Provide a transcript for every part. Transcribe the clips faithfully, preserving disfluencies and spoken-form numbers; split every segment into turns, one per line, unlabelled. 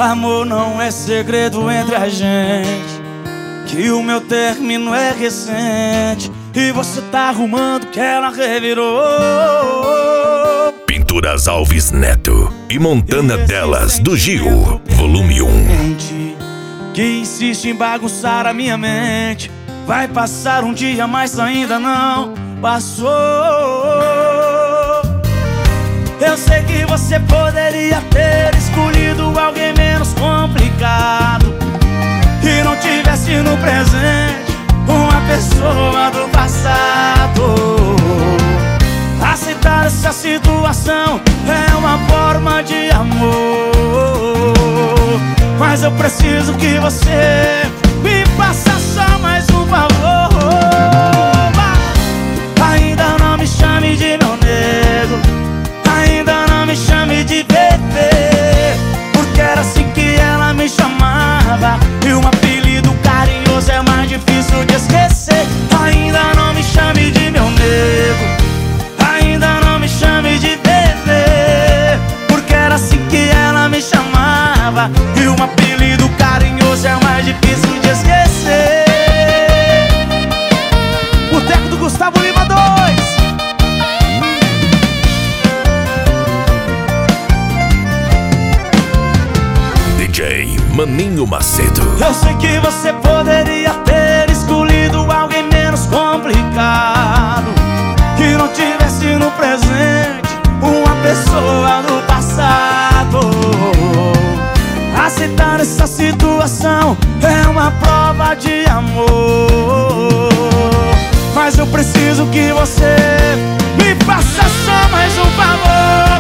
Amor não é segredo entre a gente, que o meu término é recente e você tá arrumando que ela revirou.
Pinturas Alves Neto e Montana Delas do Gil, volume um.
Que insiste em bagunçar a minha mente. Vai passar um dia, mas ainda não passou. Eu sei que você poderia ter escolhido alguém menos complicado e não tivesse no presente uma pessoa do passado. Aceitar essa situação é uma forma de amor, mas eu preciso que você me faça só mais um favor. Ainda não me chame de meu nego, ainda não me chame de bebê, porque era assim que ela me chamava e um apelido carinhoso é mais difícil de esquecer. Ainda não me chame de meu nego, ainda não me chame de bebê, porque era assim que ela me chamava e um apelido carinhoso é mais difícil de esquecer. Boteco do Gustavo Lima dois.
D J Maninho Macedo.
Eu sei que você poderia ter escolhido alguém menos complicado, que não tivesse no presente uma pessoa do passado. Aceitar essa situação é uma prova de amor, mas eu preciso que você me faça só mais um favor.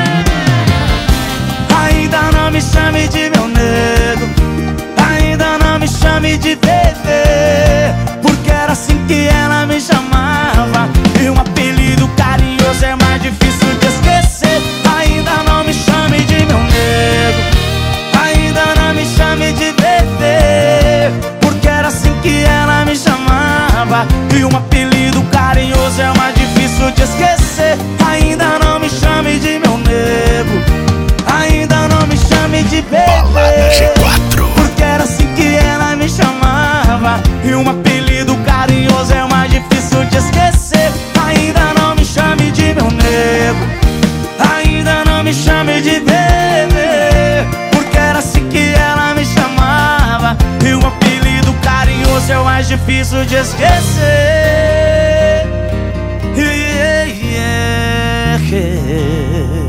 Ainda não me chame de meu nego, ainda não me chame de bebê, porque era assim que ela me chamava e um apelido carinhoso é mais difícil de esquecer. Ainda não me chame de meu nego, ainda não me chame de bebê, porque era assim que ela me chamava e um apelido carinhoso é mais difícil de esquecer. Ainda não me chame de meu nego, ainda não me chame de
Balada G
bebê,
quatro.
porque era assim que ela me chamava e um apelido carinhoso é mais difícil de esquecer. Ainda não me chame de meu nego, ainda não me chame de bebê, porque era assim que ela me chamava e um apelido carinhoso é o mais difícil de esquecer. Yeah, yeah, yeah.